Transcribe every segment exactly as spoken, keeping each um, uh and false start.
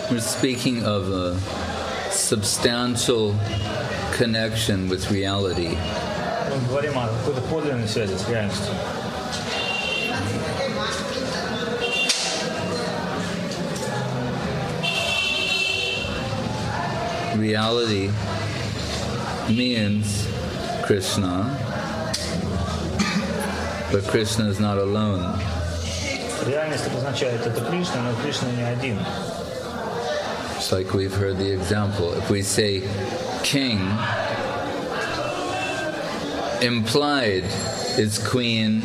We're speaking of a substantial connection with reality. Мы говорим о какой-то подлинной связи с реальностью. Reality means Krishna, but Krishna is not alone. Реальность обозначает это Кришна, но Кришна не один. It's like we've heard the example. If we say king, implied is queen,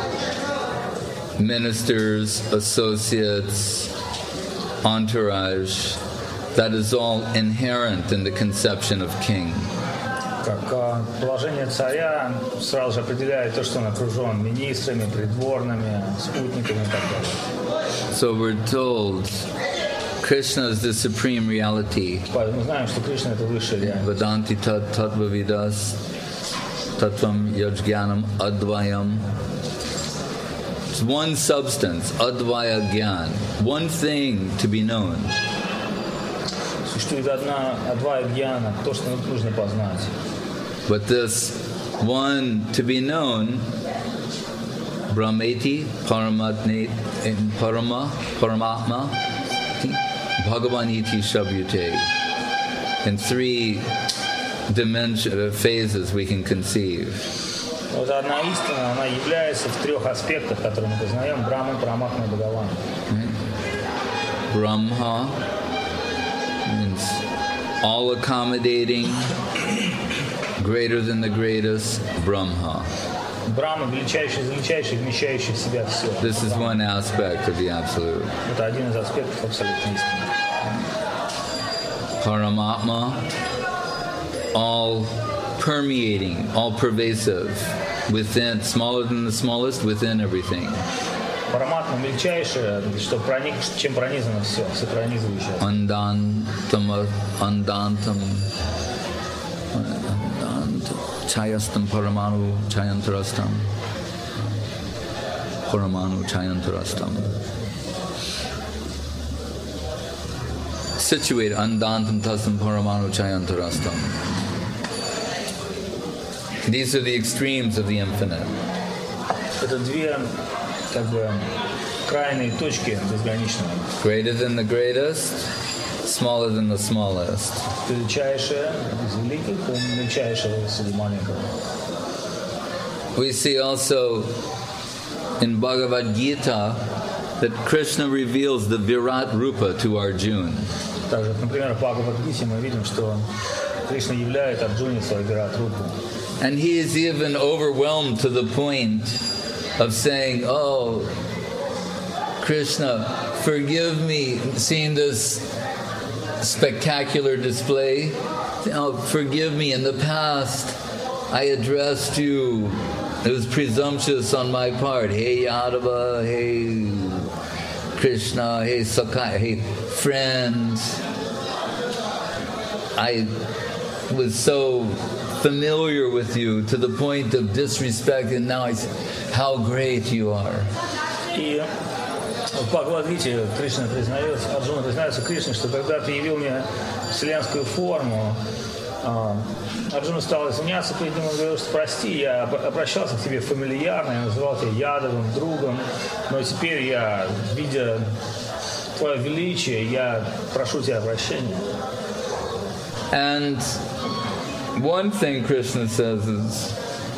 ministers, associates, entourage. That is all inherent in the conception of king. Как положение царя сразу же определяет то, что он окружен министрами, придворными, спутниками и так далее. So we're told Krishna is the supreme reality. Мы знаем, что Кришна — это высшая реальность. Vedanti tat tattvavidas tattvam yajnanam advayam. It's one substance, advaya gyan, one thing to be known. Существует одна адвая гьяна, то, что нужно познать. But this one to be known, Brahmeti, Paramatne, Parama, Paramatma, Bhagavaniti Shabhyute. In three dimension phases we can conceive. Вот одна истина, она является в трех аспектах, которые мы познаем: Брахма, Параматма и Бхагаван. Brahma means all accommodating, greater than the greatest, Brahma. Брахма — величайший, величайший, вмещающий в себя все. This is one aspect of the absolute. Это один из аспектов абсолютной истины. Paramatma, all permeating, all pervasive, within, smaller than the smallest, within everything. Параматма мельчайшее, что проник, чем пронизано все, все пронизывающее. Andantam, andantam, chayastam paramanu chayantarastam, paramanu chayantarastam. Situate andantam tastam paramanu chayantarastam. These are the extremes of the infinite. Это две, как бы, крайние точки безграничного. Greater than the greatest, smaller than the smallest. Величайшее из великих, мельчайшего из маленького. We see also in Bhagavad Gita that Krishna reveals the Virat Rupa to Arjuna. Также, например, в Бхагавад-гите мы видим, что Кришна являет Арджуне свою Вират-рупу. And he is even overwhelmed to the point of saying, "Oh, Krishna, forgive me," seeing this spectacular display. "Oh, forgive me, in the past I addressed you. It was presumptuous on my part. Hey Yadava, hey Krishna, hey Sakai, hey friend. I was so familiar with you to the point of disrespect, and now I see how great you are." И в Бхагавад-гите Кришна признается, Арджуна признается Кришне, что когда ты явил мне вселенскую форму, Арджуна стал извиняться перед ним, он говорил, что прости, я обращался к тебе фамильярно, я называл тебя Ядовым, другом, но теперь я, видя твое величие, я прошу тебя прощения. And one thing Krishna says is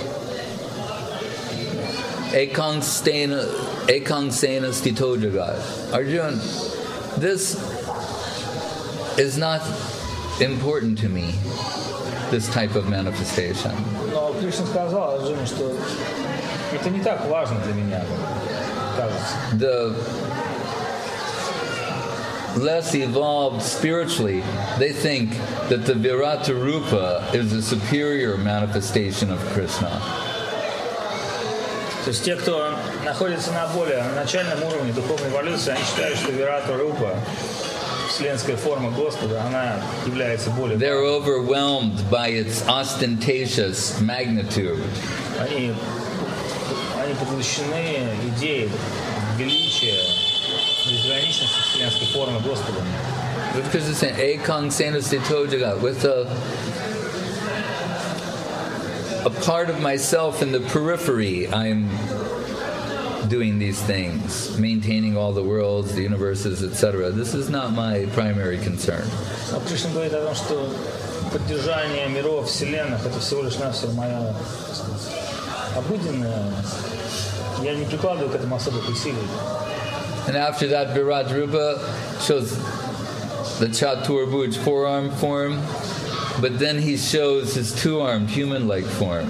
Ekang stena Ekang sena stito jagat. Arjuna, this is not important to me, this type of manifestation. Но Кришна сказал Арджуне, что это не так важно для меня, кажется. The less evolved spiritually, they think that the Virata Rupa is a superior manifestation of Krishna. То есть те, кто находится на более начальном уровне духовной эволюции, они считают, что Вирата Рупа, вселенская форма Господа, она является более... They're overwhelmed by its ostentatious magnitude. Они, они поглощены идеей величия, безграничности вселенской формы Господа. Because it's saying Ekang Senasti Tojaga, with a a part of myself in the periphery, I'm doing these things, maintaining all the worlds, the universes, et cetera. This is not my primary concern. Но Кришна говорит о том, что поддержание миров, вселенных — это всего лишь навсего моя, так сказать, обыденная. Я не прикладываю к этому особых усилий. And after that, Virat Rupa shows the Chaturbuj four-arm form, but then he shows his two-armed human-like form.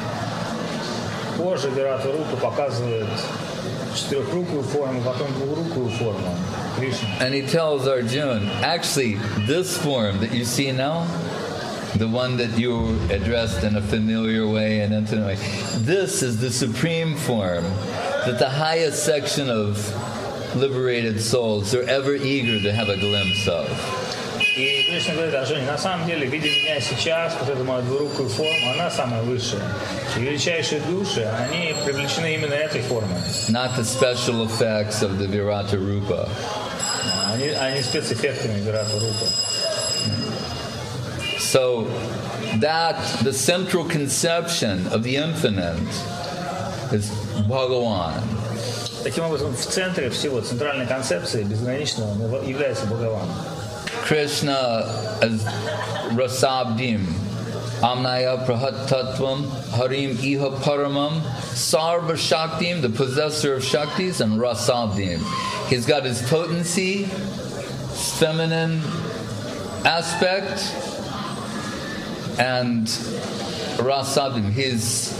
Позже Вирата Рупа показывает четырехрукую форму, потом двухрукую форму Кришны. And he tells Arjuna, actually, this form that you see now, the one that you addressed in a familiar way and intimate way, this is the supreme form that the highest section of liberated souls are ever eager to have a glimpse of. И Кришна говорит: Арджуне, на самом деле, видя меня сейчас, вот эту мою двурукую форму, она самая высшая. И величайшие души, они привлечены именно этой формой. Not the special effects of the Virata Rupa. Они, они спецэффектами Вирата Рупа. So that the central conception of the infinite is Bhagavan. Таким образом, в центре всего центральной концепции безграничного является Бхагаван. Krishna as Rasabdim, Amnaya Prahatatvam, Harim Iha Paramam, Sarva Shaktim, the possessor of Shaktis, and Rasabdim. He's got his potency, his feminine aspect, and Rasabdim. He's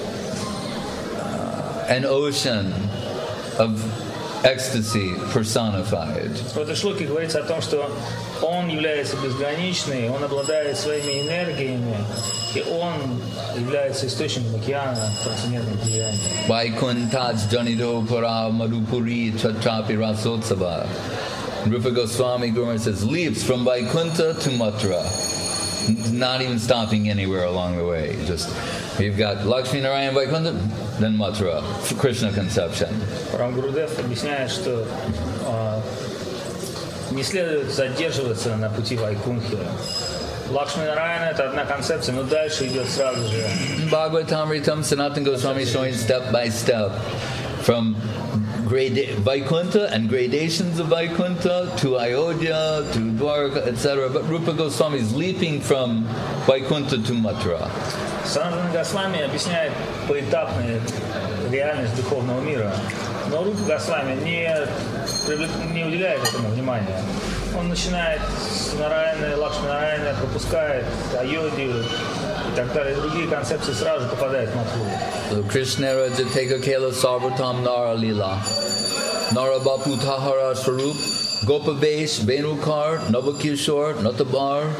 uh, an ocean of ecstasy personified. В этой шлоке говорится о том, что он является безграничный, он обладает своими энергиями, и он является источником океана трансцендентных деяний. Vaikuntaj Janido Para Madhupuri Chatrapi Rasotsava. Rupa Goswami Guru says, leaps from Vaikunta to Mathura, not even stopping anywhere along the way. Just you've got Lakshmi Narayan Vaikunta, then Mathura, Krishna conception. Рам Гурудев объясняет, что э, не следует задерживаться на пути Вайкунхи. Лакшми Нараяна — это одна концепция, но дальше идет сразу же. Bhagavatamritam Sanatana Goswami showing step by step from grade Vaikuntha and gradations of Vaikuntha to Ayodhya to Dwarka, et cetera. But Rupa Goswami is leaping from Vaikuntha to Mathura. Санатана Госвами объясняет поэтапную реальность духовного мира. Но Рупа Госвами не, не уделяет этому внимания. Он начинает с Нараяны, Лакшми Нараяны, пропускает Айодхию и так далее. Другие концепции сразу попадают в Матхуру. So Krishna Rajateka Kela Sarvatam Nara Lila Nara Bapu Tahara Swarup Gopavesh Venukar Navakishore Natabar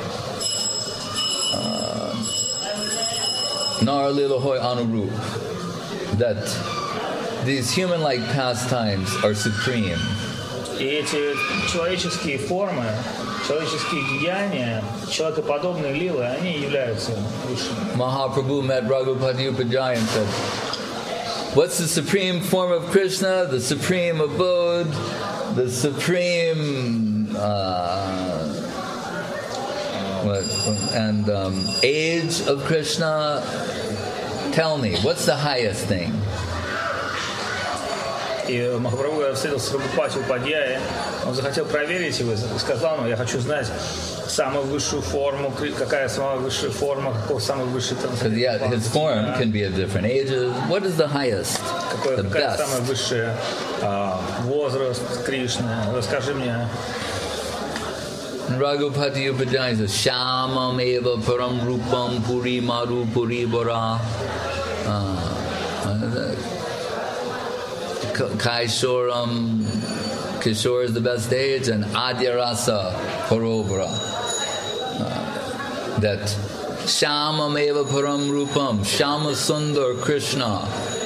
uh, Nara Lila Hoy Anurup. That these human-like pastimes are supreme. И эти человеческие формы, человеческие деяния, человекоподобные лилы, они являются высшими. Mahaprabhu met Raghupati Upajjaya and said, what's the supreme form of Krishna? The supreme abode, the supreme uh, what, and um, age of Krishna? Tell me, what's the highest thing? И Махапрабху встретился с Рагупати Упадьяи, он захотел проверить его, сказал ему: я хочу знать самую высшую форму, какая самая высшая форма, какой самый высший трансцендентный. Yeah, his form can be of different ages. What is the highest? Какой, the какая best? самая высшая uh, возраст Кришны? Расскажи мне. Raghupati Upajjaya says, Shamam eva param rupam puri maru puri bora. Kaishoram, Kishore is the best age, and Adyarasa Parobra. Uh, that Shamam eva param rupam, Shama Sundar Krishna,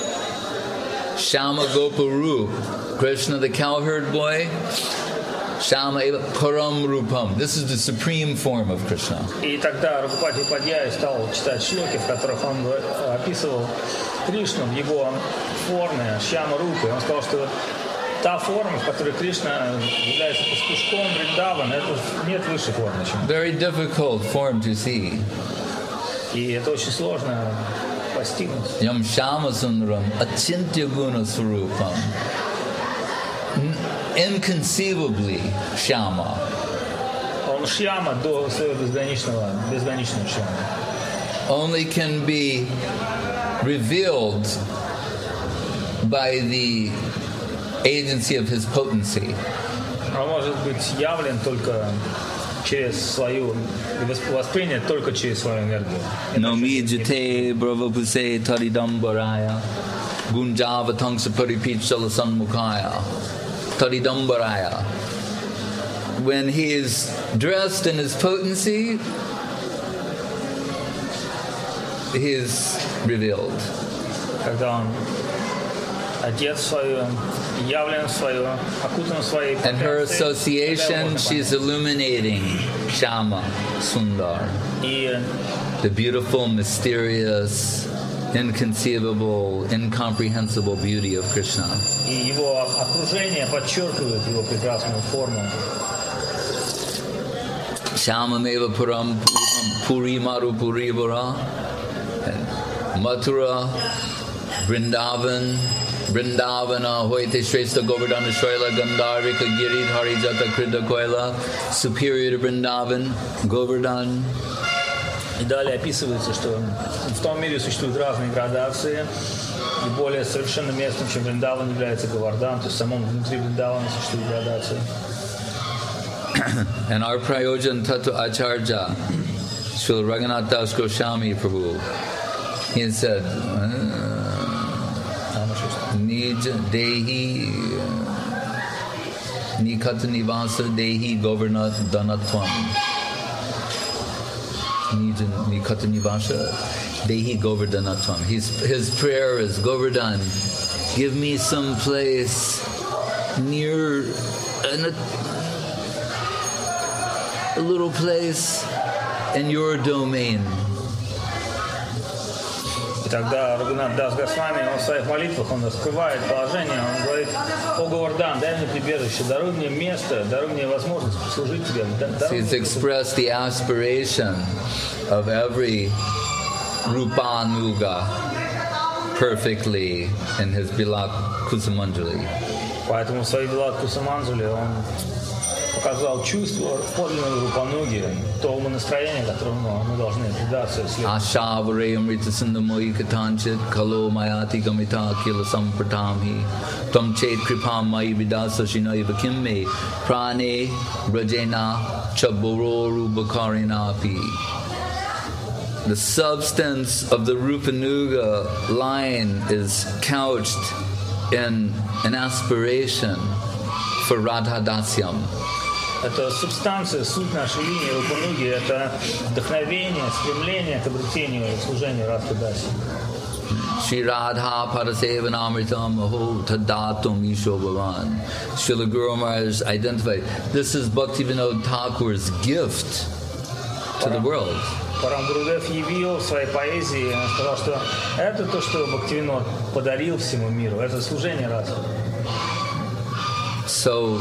Shama Goparup, Krishna the cowherd boy, Shama eva param rupam. This is the supreme form of Krishna. И тогда Рагупати Упадьяи стал читать шлоки, в которых он описывал Кришну в его форме Шьяма Рупы. Он сказал, что та форма, в которой Кришна является пастушком Вриндаван, это нет высшей формы, чем. Very difficult form to see. И это очень сложно постигнуть. Yam Shama Sundaram Achintya Guna Swarupam. Inconceivably Shama. Он Шьяма до своего безграничного, безграничного Шьяма. Only can be revealed by the agency of his potency. Он может быть явлен только через свою, воспринят только через свою энергию. Nomi jate bravapuse taridambaraya gunjavatangsa paripichala sanmukhaya taridambaraya. When he is dressed in his potency, he is revealed. Когда он одет в свою, явлен в свою, окутан в своей And her потенцией, association, she's illuminating Shama Sundar, и the beautiful, mysterious, inconceivable, incomprehensible beauty of Krishna. и его окружение подчеркивает его прекрасную форму. Shama meva puram puri maru puri vara, Mathura, Vrindavan, Vrindavana, Hoite Shrestha Govardhana Shoila, Gandharika Giri, Harijata Krida Koila, superior to Vrindavan, Govardhan. И далее описывается, что в том мире существуют разные градации, и более совершенным местом, чем Вриндаван, является Говардан, то есть в самом внутри Вриндавана существуют градации. And our Prayojan Tattva Acharya, Srila Raghunath Das Goswami Prabhu, he said, Nij Dehi Nikata Nivasa Dehi Govardhana Danatvam. Nij Nikata Nivasa Dehi Govardhanatvam. His, his prayer is, Govardhan, give me some place near an, a little place in your domain. И тогда Рагунат Дас Госвами, он в своих молитвах, он раскрывает положение, он говорит: «О Говардан, дай мне прибежище, даруй мне место, даруй мне возможность служить тебе». He's expressed the aspiration of every Rupanuga perfectly in his Bilak Kusumanjali. Поэтому в своей Билак Кусаманджали он показал чувство подлинного Рупануги, то умонастроение, которому мы должны предаться и следовать. Ashavarayam Ritasundamoi Katanchit Kalo Mayati Gamita Kila Sampratamhi Tam Chet Kripam Mai Vidasa Shinaiva Kimme Prane Rajena Chabororu Bakarinapi. The substance of the Rupanuga line is couched in an aspiration for Radha Dasyam. Это субстанция, суть нашей линии Рупануги, это вдохновение, стремление к обретению и служению Радха Даси. Shri Radha Parasevanamritam Aho Tadatum Isho Bhavan. Srila Guru Maharaj identified this is Bhaktivinoda Thakur's gift to the world. Парам Гурудев явил в своей поэзии, он сказал, что это то, что Бхактивинод подарил всему миру, это служение Радхи. So,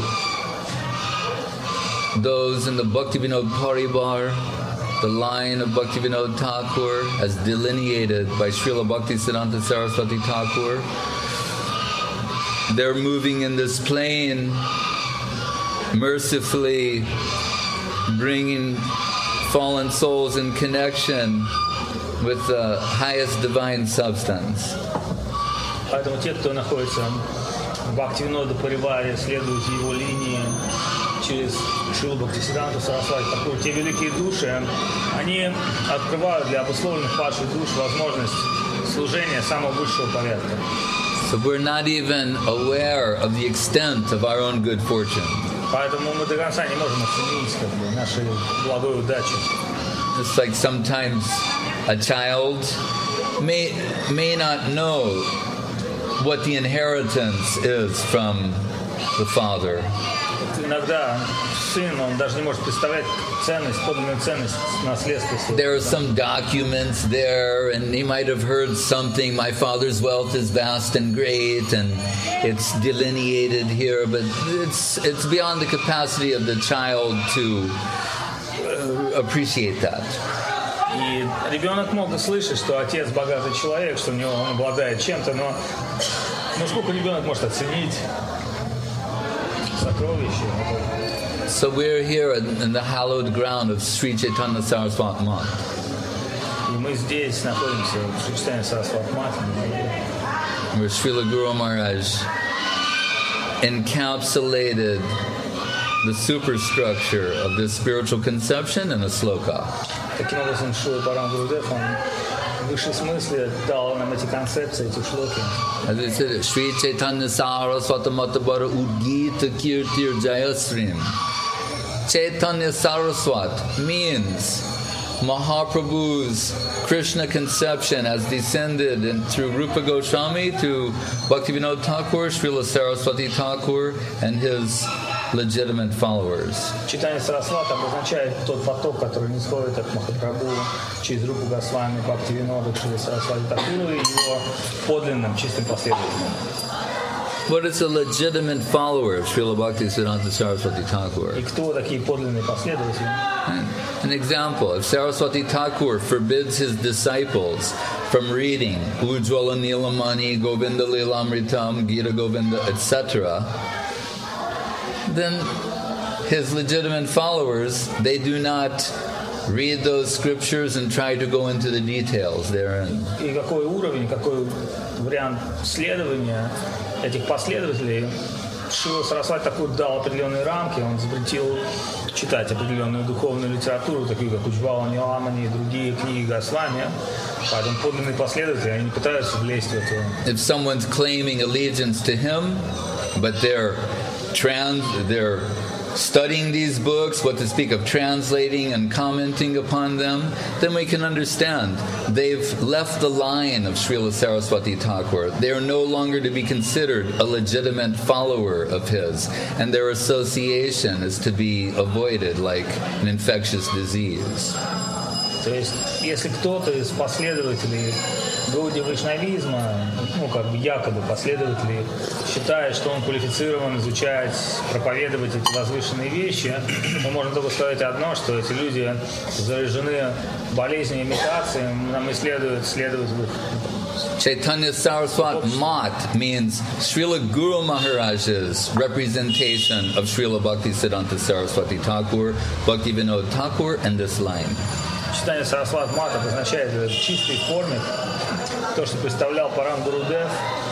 those in the Bhaktivinoda Paribar, the line of Bhaktivinoda Thakur, as delineated by Srila Bhaktisiddhanta Saraswati Thakur, they're moving in this plane, mercifully bringing fallen souls in connection with the highest divine substance. Поэтому те, кто находится в Бхактивинода Парибаре, следуют его линии через Шрилу Бхактисиддханту Сарасвати Тхакур, те великие души, они открывают для обусловленных падших душ возможность служения самого высшего порядка. So we're not even aware of the extent of our own good fortune. Поэтому мы до конца не можем оценить как бы, нашей благой удачи. It's like sometimes a child may may not know what the inheritance is from the father. Иногда сын, он даже не может представлять ценность, подлинную ценность наследства своего. There are some documents there, and he might have heard something, my father's wealth is vast and great, and it's delineated here, but it's it's beyond the capacity of the child to uh, appreciate that. И ребенок мог услышать, что отец богатый человек, что у него он обладает чем-то, но ну, сколько ребенок может оценить сокровища? So we're here in, in the hallowed ground of Sri Chaitanya Saraswati Math. И мы здесь находимся в Шри Чайтанья Сарасвати Мат, where Srila Guru Maharaj encapsulated the superstructure of this spiritual conception in a sloka. Таким образом, Шрила Парам Гурудев, он в высшей смысле дал нам эти концепции, эти шлоки. As I said, Sri Chaitanya Saraswati Matabara Udgita Kirtir Jayasrim. Chaitanya Saraswat means Mahaprabhu's Krishna conception as descended in, through Rupa Goswami to Bhaktivinoda Thakur, Srila Saraswati Thakur, and his legitimate followers. Читание Сарасвати обозначает тот поток, который не исходит от Махапрабху через Рупу Госвами, Бхактивинода, Шрила Сарасвати Тхакура и его подлинным чистым последователям. What is a legitimate follower of Srila Bhaktisiddhanta Saraswati Thakur? И кто такие подлинные последователи? An example, if Saraswati Thakur forbids his disciples from reading Ujjwala Nilamani, Govinda Lilamritam, Gita Govinda, et cetera, then his legitimate followers, they do not read those scriptures and try to go into the details therein. И какой уровень, какой вариант следования этих последователей? Шрила Сарасвати Тхакур дал определенные рамки, он запретил читать определенную духовную литературу, такую как Уджвала Ниламани и другие книги Госвами. Поэтому подлинные последователи, они не пытаются влезть в это. If someone's claiming allegiance to him, but they're trans, they're studying these books, what to speak of translating and commenting upon them, then we can understand they've left the line of Srila Saraswati Thakur. They are no longer to be considered a legitimate follower of his, and their association is to be avoided like an infectious disease. То есть, если кто-то из последователей Гауди Вайшнавизма, ну, как бы якобы последователей, считает, что он квалифицирован изучать, проповедовать эти возвышенные вещи, мы можем только сказать одно, что эти люди заражены болезнью имитации, нам и следует следовать в их. Chaitanya Saraswati Mat means Srila Guru Maharaj's representation of Srila Bhaktisiddhanta Saraswati Thakur, Bhaktivinoda Thakur, and this line. Читание Сарасвати Мат обозначает в чистой форме то, что представлял Парам Гурудев,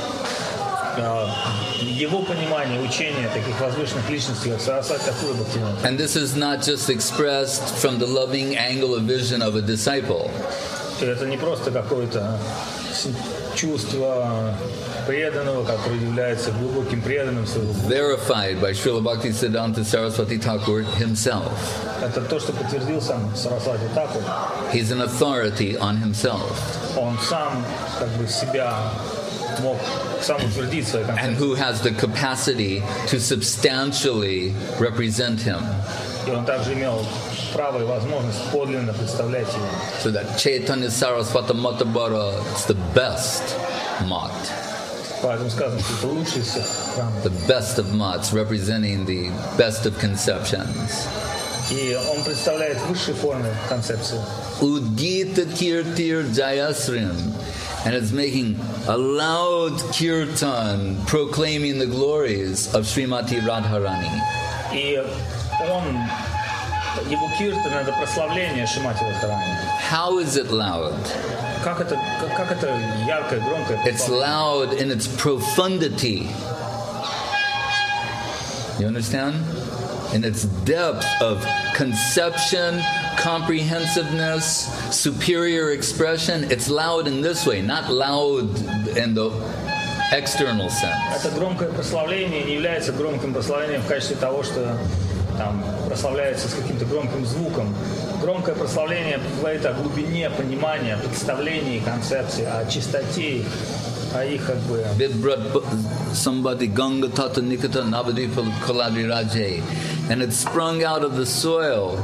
его понимание, учение таких возвышенных личностей, как Сарасвати Тхакур и Бхактивинода. And this is not just expressed from the loving angle of vision of a disciple. Это не просто какое-то чувство преданного, которое является глубоким преданным своего. Verified by Srila Bhaktisiddhanta Saraswati Thakur himself. Это то, что подтвердил сам Сарасвати Тхакур. He's an authority on himself. Он сам как бы себя мог сам утвердить свои концепции. And who has the capacity to substantially represent him. И он также имел право и возможность подлинно представлять его. So that Chaitanya Saraswati Matabara is the best mat. Поэтому сказано, что это лучший из всех храмов. The best of mats, representing the best of conceptions. И он представляет высшие формы концепции. Udgita Kirtir Jayasrim. And it's making a loud kirtan proclaiming the glories of Srimati Radharani. И он, его киртан, это прославление Шримати Радхарани. How is it loud? Как это, как это яркое, громкое прославление? It's loud in its profundity. You understand? In its depth of conception, comprehensiveness, superior expression. It's loud in this way, not loud in the external sense. Это громкое прославление не является громким прославлением в качестве того, что там прославляется с каким-то громким звуком. Громкое прославление говорит о глубине понимания, представлений, концепции, о чистоте, о их как бы... Somebody Ganga Tata Nikata Navadvipa Kaladri Raje. and it sprung out of the soil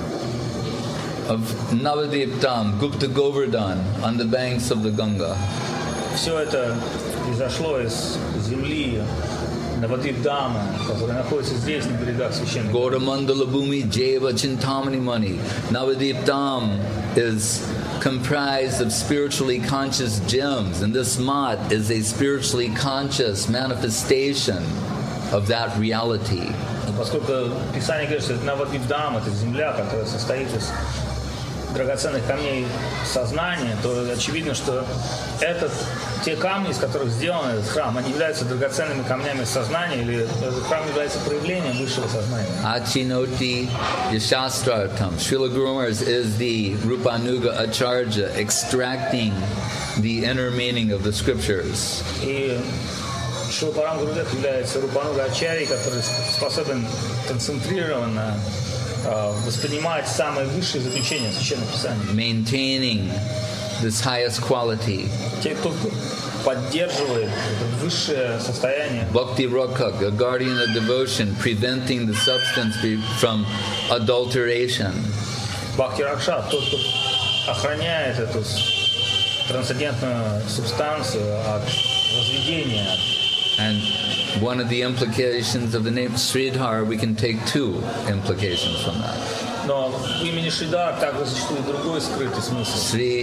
of Navadip Dham, Gupta Govardhan, on the banks of the Ganga. Все это произошло из земли Навадвип-Дама, которая находится здесь, на берегах священных. Gauramandala Bhumi Jeva Chintamani Mani. Navadip Dham is comprised of spiritually conscious gems, and this mat is a spiritually conscious manifestation of that reality. Поскольку Писание говорит, что Навадвип-Дам — это земля, которая состоит из драгоценных камней сознания, то очевидно, что этот, те камни, из которых сделан этот храм, они являются драгоценными камнями сознания, или этот храм является проявлением высшего сознания. Achinoti Yashastrartam. Srila Guru Maharaj is the Rupanuga Acharya, extracting the inner meaning of the scriptures. И Шрила Парам Гурудев является Рупануга Ачарьей, который способен концентрированно воспринимать самые высшие заключения Священного Писания. Maintaining this highest quality. Те, кто поддерживает это высшее состояние. Bhakti Rakha, a guardian of devotion, preventing the substance from adulteration. Бхакти Ракша, тот, кто охраняет эту трансцендентную субстанцию от разведения. And one of the implications of the name Sridhar, we can take two implications from that. Но в имени Шридар также существует другой скрытый смысл.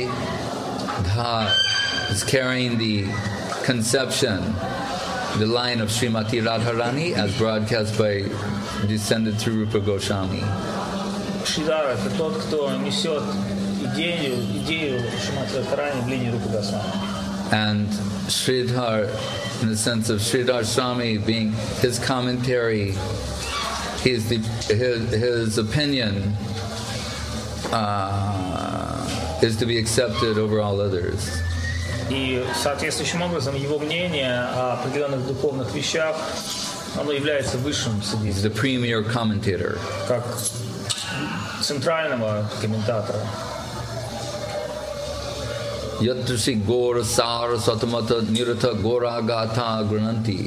Sridhar is carrying the conception, the line of Srimati Radharani as broadcast by, descended through Rupa Goswami. Шридар — это тот, кто несет идею, идею Шримати Радхарани в линии Рупы Госвами. And Sridhar, in the sense of Sridhar Swami being his commentary, he's the, his, his opinion uh, is to be accepted over all others. И соответствующим образом его мнение о определенных духовных вещах, оно является высшим среди. He's the premier commentator. Как центрального комментатора. Yatrasi Gora Sara Satamata Nirata Goragata Grananti.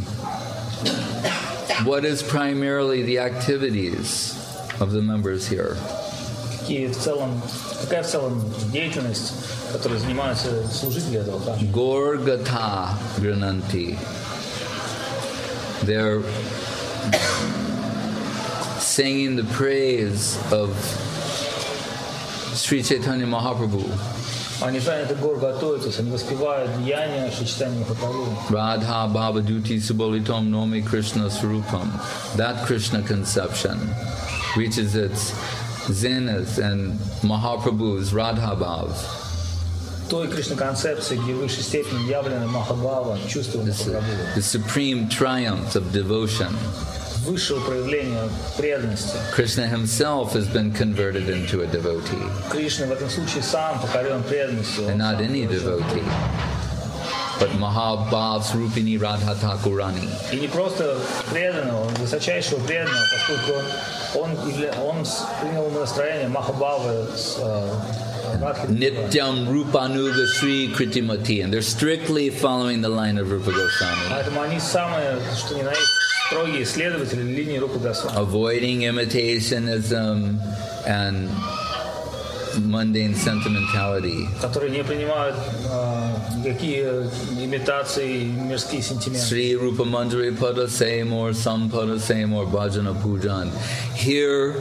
What is primarily the activities of the members here? Какие в целом, какая в целом деятельность, которой занимаются служители этого храма? Gorgata Grananti. They're singing the praise of Sri Chaitanya Mahaprabhu. Они заняты гор готовятся, они воспевают деяния Шри Чайтаньи Махапрабху. Radha Bhavaduti Subolitam Nomi Krishna Swarupam. That Krishna conception reaches its zenith and Mahaprabhu's Radha Bhav. Той Кришна-концепции, где в высшей степени явлена Махабхава, чувство Махапрабху. The supreme triumph of devotion. Высшего проявления преданности. Krishna himself has been converted into a devotee. Кришна в этом случае сам покорен преданностью. And not any devotee, but Mahabhav's Rupini Radha Thakurani. И не просто преданного, высочайшего преданного, поскольку он, он принял настроение Махабхавы с Nityam Rupanuga Sri Kritimati, and they're strictly following the line of Rupa Goswami. Поэтому они самые, что ни на есть, строгие исследователи линии Рупы Госвами. Avoiding imitationism and mundane sentimentality. Которые не принимают э, никакие имитации, мирские сентименты. Sri Rupa Manjari Pada Same or Sam Pada Same or Bhajana Pujan. Here,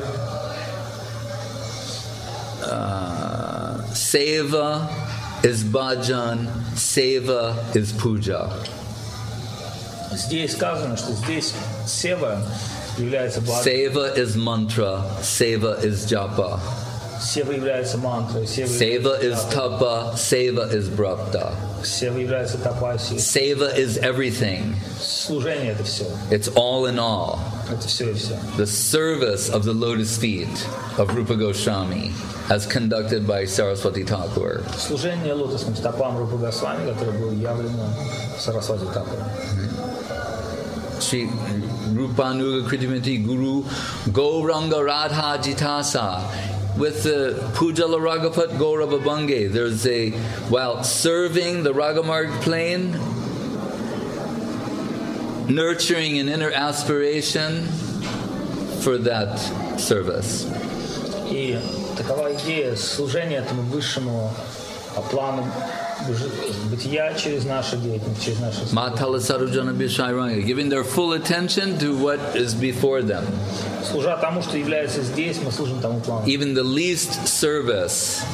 uh, Seva is Bhajan, Seva is Puja. Здесь сказано, что здесь Сева является баджаном. Seva is mantra, Seva is japa. Сева является мантрой, Сева, Seva is tapa, Seva is bhakta. Сева является тапасией. Seva is everything. Служение — это все. It's all in all. Это все и все. The service of the lotus feet of Rupa Goswami as conducted by Saraswati Thakur. Служение лотосным стопам Рупы Госвами, которое было явлено Сарасвати Тхакуром. Sri Rupanuga Kritimati Guru Gauranga Radha Jitasa. With the Pujala Ragapat Gaurava Bange, there's a, while serving the Ragamarg plane, nurturing an inner aspiration for that service. И такова идея служения этому высшему плану бытия через нашу деятельность, через нашу Matala Sarujana Bishairanga, giving their full attention to what is before them. Служа тому, что является здесь, мы служим тому плану. Even the least service,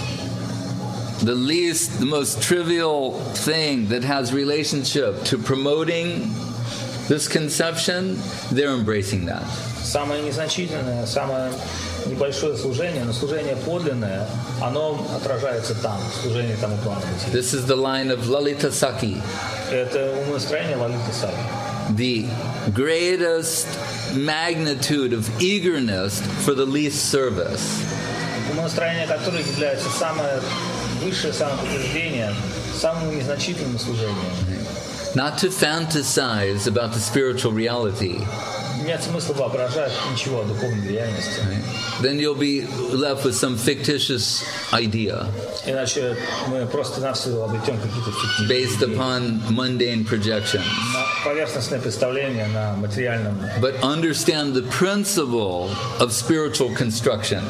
the least, the most trivial thing that has relationship to promoting this conception, they're embracing that. Самое незначительное, самое небольшое служение, но служение подлинное, оно отражается там, служение тому плану бытия. This is the line of Lalita Sakhi. Это умонастроение Лалиты Саки. The greatest magnitude of eagerness for the least service. Умонастроение, которое является самое высшее самоподтверждение самому незначительному служению. Not to fantasize about the spiritual reality. Нет смысла воображать ничего о духовной реальности. Then you'll be left with some fictitious idea. Иначе мы просто-навсего обретем какие-то фиктивные based upon mundane projections. Поверхностное представление на материальном. But understand the principle of spiritual construction.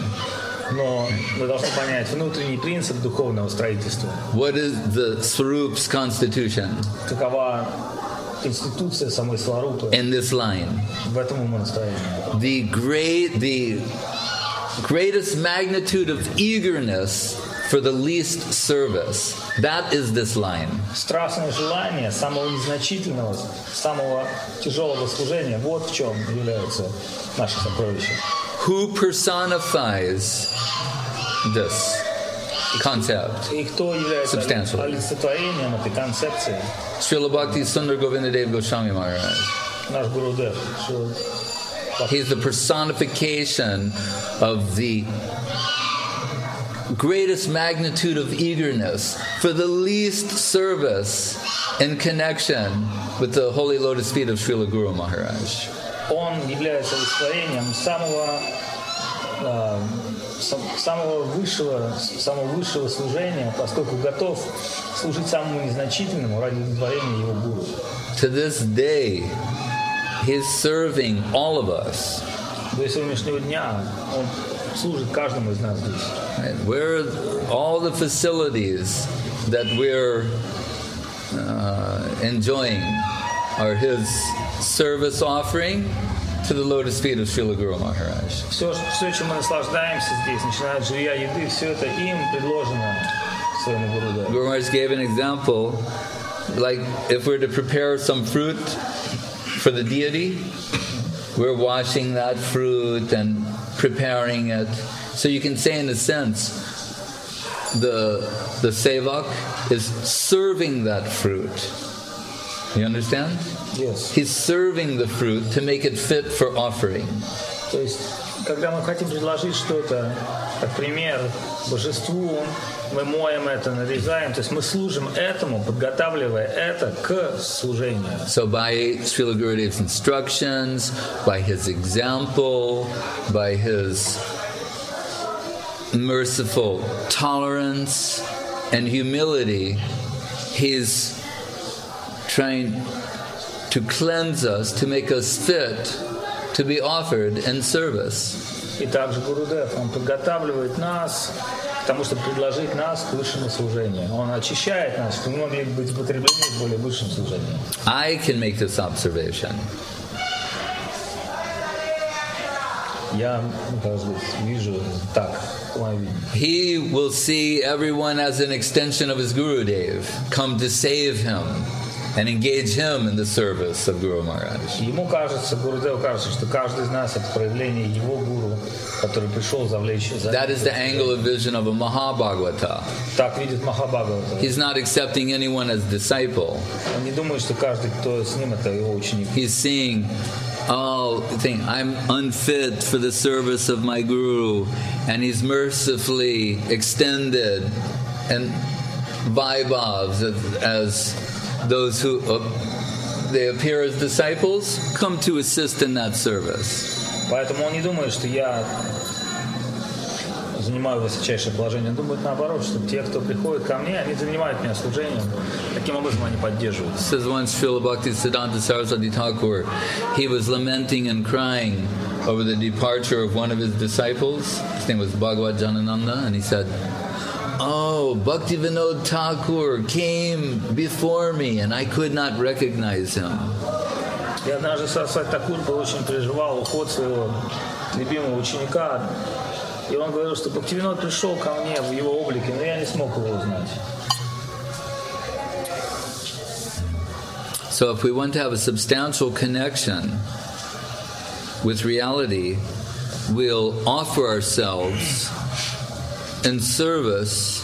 Но мы должны понять внутренний принцип духовного строительства. What is the Swarup's constitution? Какова конституция самой Сварупы? In this line. В этом умонастроении. The great, the greatest magnitude of eagerness for the least service. That is this line. Страстное желание самого незначительного, самого тяжелого служения. Вот в чем является наше сокровище. Who personifies this concept? И кто является олицетворением этой концепции? Srila Bhakti Sundar Govindadev Goswami Maharaj. Наш Гурудев. He's the personification of the greatest magnitude of eagerness for the least service in connection with the holy lotus feet of Srila Guru Maharaj. Он является олицетворением самого, э, самого высшего, самого высшего служения, поскольку готов служить самому незначительному ради удовлетворения его гуру. To this day, he's serving all of us. До сегодняшнего дня он служит каждому из нас здесь. Right? Where all the facilities that we're uh, enjoying are his service offering to the lotus feet of Srila Guru Maharaj. Все, все, чем мы наслаждаемся здесь, начиная от жилья, еды, все это им предложено своему Гурудеву. Guru Maharaj gave an example, like if we're to prepare some fruit for the deity, we're washing that fruit and preparing it. So you can say, in a sense, the the sevak is serving that fruit. You understand? Yes. He's serving the fruit to make it fit for offering. То есть, когда мы хотим предложить что-то, как пример, божеству, мы моем это, нарезаем, то есть мы служим этому, подготавливая это к служению. So by Srila Gurudev's instructions, by his example, by his merciful tolerance and humility, he's trying to cleanse us, to make us fit to be offered in service. И также Гурудев, он подготавливает нас к тому, чтобы предложить нас к высшему служению. Он очищает нас, чтобы мы могли быть употреблены в более высшем служении. I can make this observation. Я, ну, вижу так, по моему видению. He will see everyone as an extension of his Gurudev, come to save him and engage him in the service of Guru Maharaj. Ему кажется, Гурудеву кажется, что каждый из нас это проявление его гуру, который пришел завлечь. That is the angle of vision of a Mahabhagavata. Так видит Махабхагавата. He's not accepting anyone as disciple. Он не думает, что каждый, кто с ним, это его ученик. He's seeing, oh, think I'm unfit for the service of my guru, and he's mercifully extended and vaibhavs as, as those who uh, they appear as disciples come to assist in that service. Поэтому он не думает, что я занимаю высочайшее положение. Он думает наоборот, что те, кто приходит ко мне, они занимают меня служением. Таким образом они поддерживают. Says once Srila Bhakti Siddhanta Saraswati Thakur, he was lamenting and crying over the departure of one of his disciples. His name was Bhagavad Janananda, and he said, "Oh, Bhaktivinoda Thakur came before me, and I could not recognize him." И однажды Сарасвати Такур очень переживал уход своего любимого ученика. И он говорил, что Бхактивинод пришел ко мне в его облике, но я не смог его узнать. So if we want to have a substantial connection with reality, we'll offer ourselves in service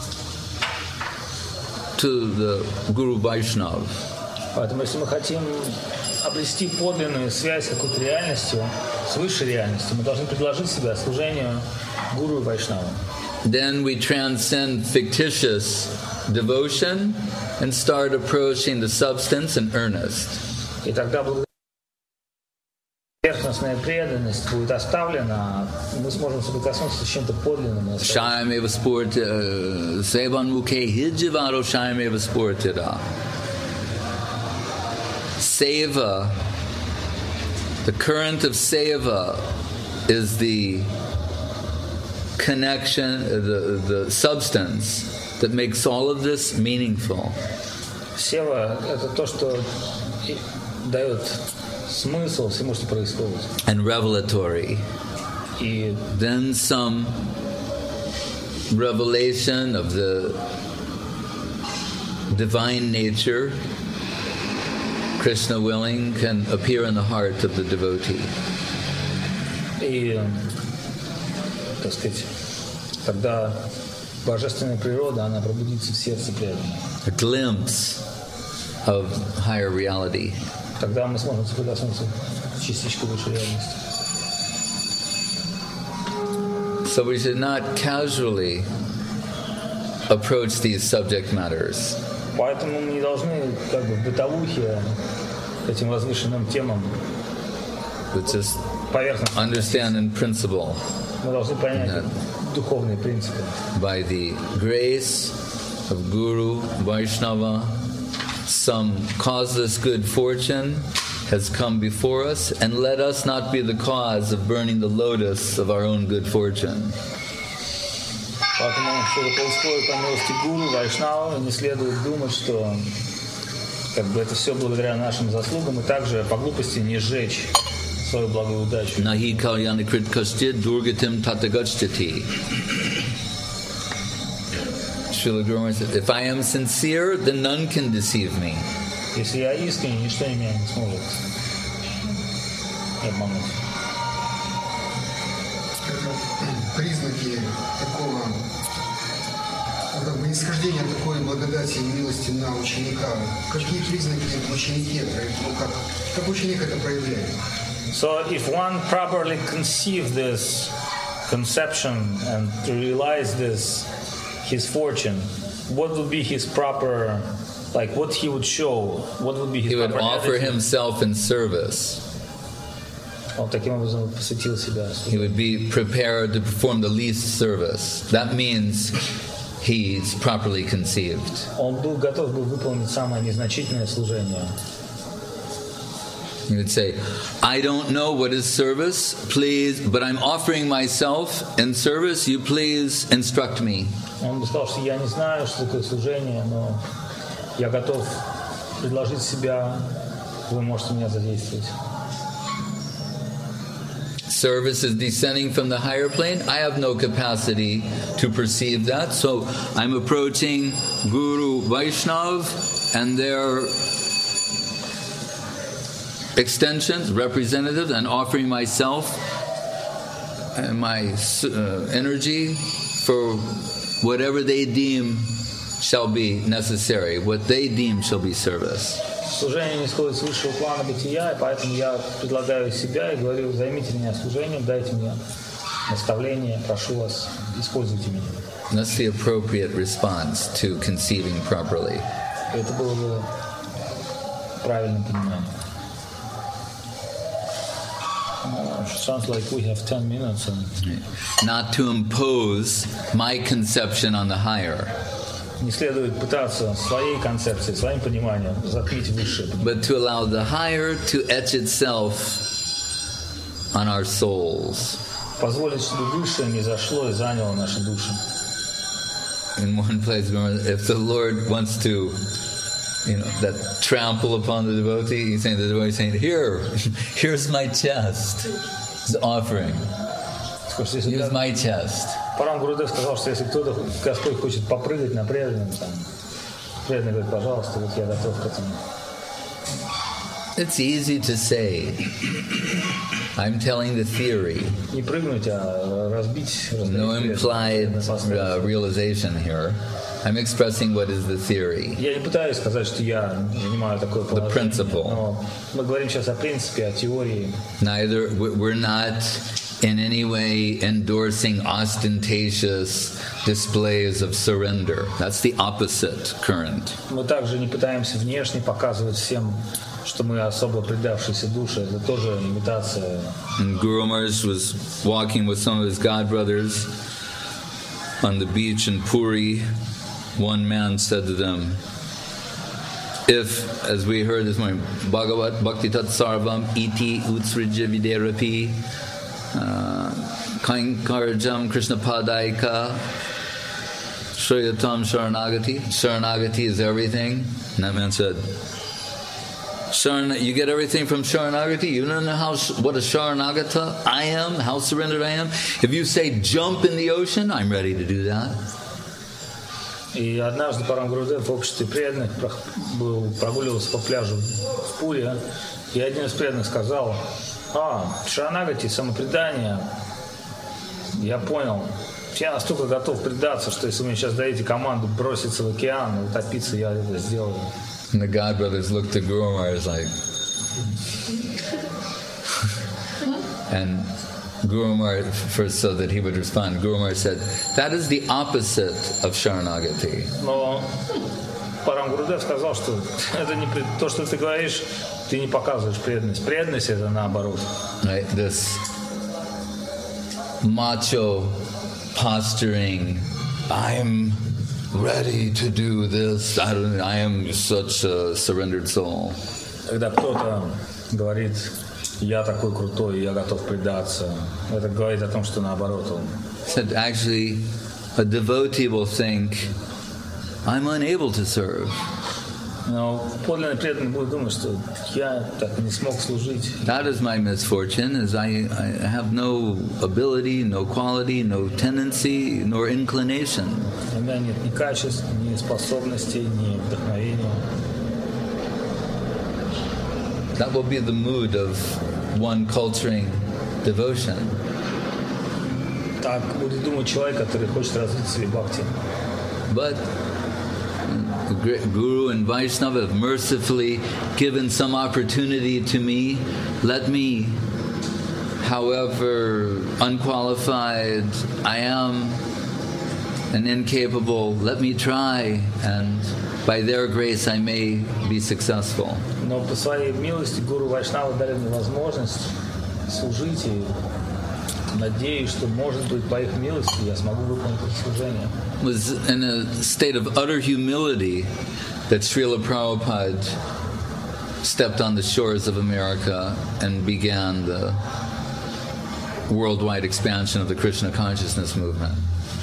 to the Guru Vaishnava. Поэтому, если мы хотим обрести подлинную связь с какой-то реальностью, с высшей реальностью, мы должны предложить себя служению Гуру и Вайшнаву. Then we transcend fictitious devotion and start approaching the substance in earnest. И тогда поверхностная преданность будет оставлена, мы сможем соприкоснуться с чем-то подлинным. Shayameva sportida, sevan mukhe hijivaro shayameva sportida. Seva, the current of seva is the connection, the, the substance that makes all of this meaningful. Сева – это то, что дает смысл всему, что происходит. And revelatory. И then some revelation of the divine nature, Krishna willing, can appear in the heart of the devotee. И, так сказать, когда божественная природа, она пробудится в сердце преданного. A glimpse of higher reality. Тогда мы сможем соприкоснуться с частичкой высшей реальности. So we should not casually approach these subject matters. Поэтому мы не должны как бы в бытовухе к этим возвышенным темам But just поверхностно understand in principle. Мы должны понять духовные принципы. By the grace of Guru Vaishnava, some causeless good fortune has come before us, and let us not be the cause of burning the lotus of our own good fortune. Поэтому все это происходит по милости Гуру, Вайшнава, и не следует думать, что как бы это все благодаря нашим заслугам, и также по глупости не сжечь свою благую удачу. Nahi kalyani krit kaschit durgatim tatagachyati. Srila Guru Maharaj said, if I am sincere, then none can deceive me. Если я искренне, ничто меня не сможет обмануть. Признаки такого, как бы, нисхождения такой благодати и милости на ученика. Какие признаки в ученике, ну, как, как ученик это проявляет? So if one properly conceive this conception and to realize this, his fortune, what would be his proper, like what he would show, what would be his He would proper offer attitude? himself in service. Он таким образом посвятил себя. He would be prepared to perform the least service. That means he's properly conceived. Он был готов был выполнить самое незначительное служение. He would say, I don't know what is service, please, but I'm offering myself in service, you please instruct me. Он бы сказал, что я не знаю, что такое служение, но я готов предложить себя, вы можете меня задействовать. Service is descending from the higher plane. I have no capacity to perceive that, so I'm approaching Guru Vaishnav and their extensions, representatives, and offering myself and my uh, energy for whatever they deem shall be necessary, what they deem shall be service. Служение не исходит с высшего плана бытия, и поэтому я предлагаю себя и говорю, займите меня служением, дайте мне наставление, прошу вас, используйте меня. That's the appropriate response to conceiving properly. И это было бы правильным пониманием. Uh, sounds like we have ten minutes. And not to impose my conception on the higher, не следует пытаться своей концепцией, своим пониманием затмить высшее понимание. but to allow the higher to etch itself on our souls. Позволить, чтобы высшее не зашло и заняло наши души. In one place, if the Lord wants to, you know, that trample upon the devotee, he's saying the devotee is saying, "Here, here's my chest." He's offering. Use my chest. Парам Гурудев сказал, что если кто-то, Господь хочет попрыгать на преданном, там, преданный говорит, пожалуйста, вот я готов к этому. It's easy to say. I'm telling the theory. Не прыгнуть, а разбить. No implied uh, realization here. I'm expressing what is the theory. Я не пытаюсь сказать, что я занимаю такое положение. The principle. Но мы говорим сейчас о принципе, о теории. Neither we're not in any way endorsing ostentatious displays of surrender. That's the opposite current. Мы также не пытаемся внешне показывать всем, что мы особо предавшиеся души. Это тоже имитация. And Guru Maharaj was walking with some of his god brothers on the beach in Puri. One man said to them, if, as we heard this morning, Bhagavat Bhakti Tat Sarvam Iti Utsrija Viderapi Kankarjam Krishna Padaika Shrayatam Sharanagati. Sharanagati is everything. And that man said, Sharan, you get everything from Sharanagati? You don't know how what a Sharanagata I am, how surrendered I am? If you say jump in the ocean, I'm ready to do that. И однажды Парам Гурудев в обществе преданных был, прогуливался по пляжу в Пуре, и один из преданных сказал, а, Шаранагати, самопредание, я понял, я настолько готов предаться, что если вы мне сейчас даете команду броситься в океан, утопиться, я это сделаю. And the God brothers looked at Guru Maharaj like, and Guru Maharaj, first so that he would respond, Guru Maharaj said, that is the opposite of Sharanagati. Но Парам Гурудев сказал, что это не то, что ты говоришь, ты не показываешь преданность. Преданность это наоборот. Right, this macho posturing, I'm ready to do this, I, don't, I am such a surrendered soul. Когда кто-то говорит, я такой крутой, я готов предаться, это говорит о том, что наоборот он. Said actually, a devotee will think, I'm unable to serve. Но подлинный преданный будет думать, что я так не смог служить. That is my misfortune, is I, I have no ability, no quality, no tendency, nor inclination. У меня нет ни качеств, ни способностей, ни вдохновения. That will be the mood of one culturing devotion. Так будет думать человек, который хочет развить свои бхакти. But the Guru and Vaishnava have mercifully given some opportunity to me. Let me, however unqualified I am and incapable, let me try, and by their grace I may be successful. Но по своей милости Гуру Вайшнава дали мне возможность служить, и надеюсь, что, может быть, по их милости я смогу выполнить это служение. It was in a state of utter humility that Srila Prabhupada stepped on the shores of America and began the worldwide expansion of the Krishna consciousness movement.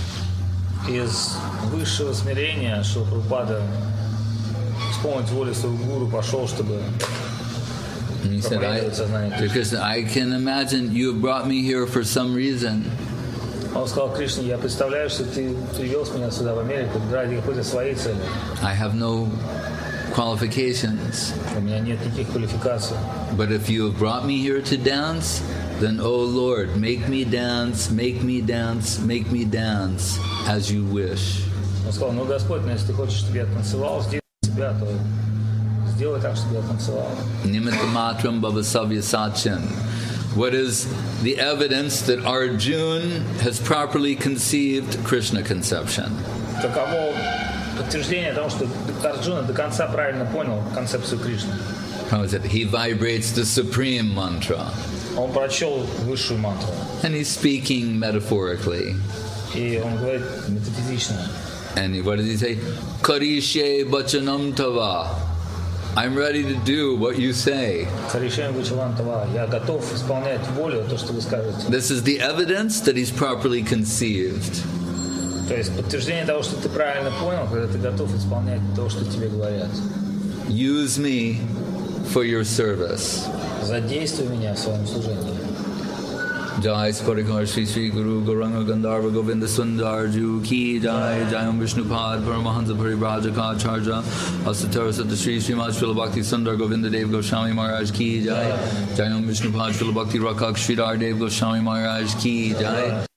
Из высшего смирения Шрила Прабхупада исполнить волю своего гуру пошел, чтобы And he said, I, because I can imagine you have brought me here for some reason. Он сказал Кришне, я представляю, что ты привез меня сюда в Америку ради какой-то своей цели. I have no qualifications. У меня нет никаких квалификаций. But if you have brought me here to dance, then, oh Lord, make me dance, make me dance, make me dance as you wish. Он сказал, ну Господь, ну, если ты хочешь, чтобы я танцевал, сделай себя, то сделай так, чтобы я танцевал. Nimitta matram bhavasavya sachin. What is the evidence that Arjuna has properly conceived Krishna conception? Каково подтверждение того, что Арджуна до конца правильно понял концепцию Кришны? How is it? He vibrates the supreme mantra. Он прочел высшую мантру. And he's speaking metaphorically. И он говорит метафизично. And what does he say? Karishe bachanam tava. I'm ready to do what you say. Я готов исполнять волю, то, что вы скажете. This is the evidence that he's properly conceived. То есть подтверждение того, что ты правильно понял, когда ты готов исполнять то, что тебе говорят. Use me for your service. Задействуй меня в своем служении. Jai Sparikar Shri Shri Guru Gauranga Gandharva Govinda Sundar Ju Ki Jai Jayam Vishnupad Paramahansa Parivrajaka Charja Asatara Sata Shri Srimad Srila Bhakti Sundar Govinda Dev Goswami Maharaj Ki Jai Jayam Vishnupad Srila Bhakti Rakak Sridhar Dev Goswami Maharaj Ki Jai